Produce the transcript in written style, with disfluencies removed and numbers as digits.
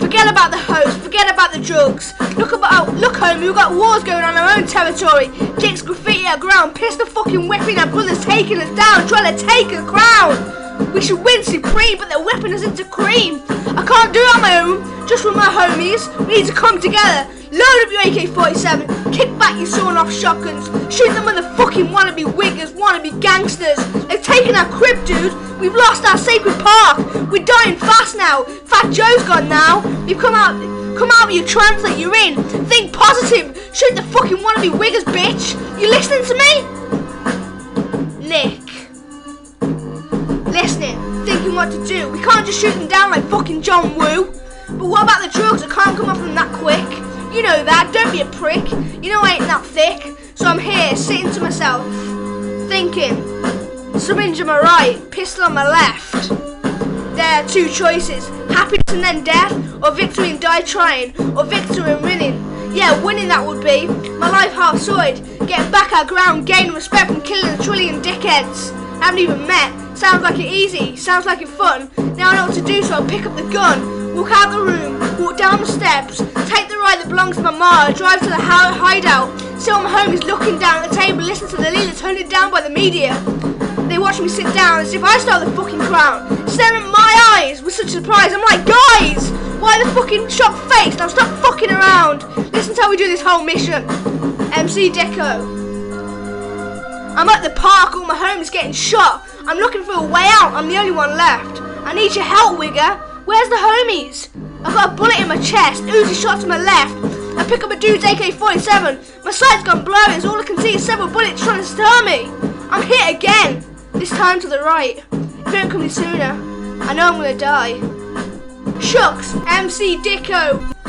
Forget about the host, forget about the drugs. Look home, we've got wars going on in our own territory. Dicks graffiti our ground, pistol fucking whipping our brothers taking us down, trying to take the crown. We should win supreme, but they're whipping us into cream. I can't do it on my own, just with my homies. We need to come together. Load up your AK-47, kick back your sawn-off shotguns, shoot them motherfucking wannabe wiggers, wannabe gangsters. They've taken our crib, dude. We've lost our sacred park. We're dying fast now. Fat Joe's gone now. You've come out with your triumph that you're in. Think positive. Shoot the fucking wannabe wiggers, bitch. You listening to me? Nick. Listening, thinking what to do. We can't just shoot them down like fucking John Woo. But what about the drugs? I can't come off them that quick. You know that, don't be a prick. You know I ain't that thick. So I'm here, sitting to myself, thinking, syringe on my right, pistol on my left. There are two choices, happiness and then death, or victory and die trying, or victory and winning. Yeah, winning that would be. My life half sorted, getting back our ground, gaining respect from killing a trillion dickheads. Haven't even met. Sounds like it easy, sounds like it fun. Now I know what to do, so I'll pick up the gun, walk out the room, walk down the steps, take the ride that belongs to my ma, drive to the hideout, sit on my homies looking down at the table, listen to the leader turning down by the media. They watch me sit down as if I stole the fucking crown, staring at my eyes with such surprise. I'm like, guys, why the fucking shocked face? Now stop fucking around. Listen to how we do this whole mission. MC Dicko. I'm at the park, all my homies getting shot. I'm looking for a way out, I'm the only one left. I need your help, Wigger. Where's the homies? I've got a bullet in my chest, Uzi shot to my left. I pick up a dude's AK-47. My sight's gone blurry as all I can see is several bullets trying to stir me. I'm hit again, this time to the right. If it don't come any sooner, I know I'm gonna die. Shucks, MC Dicko.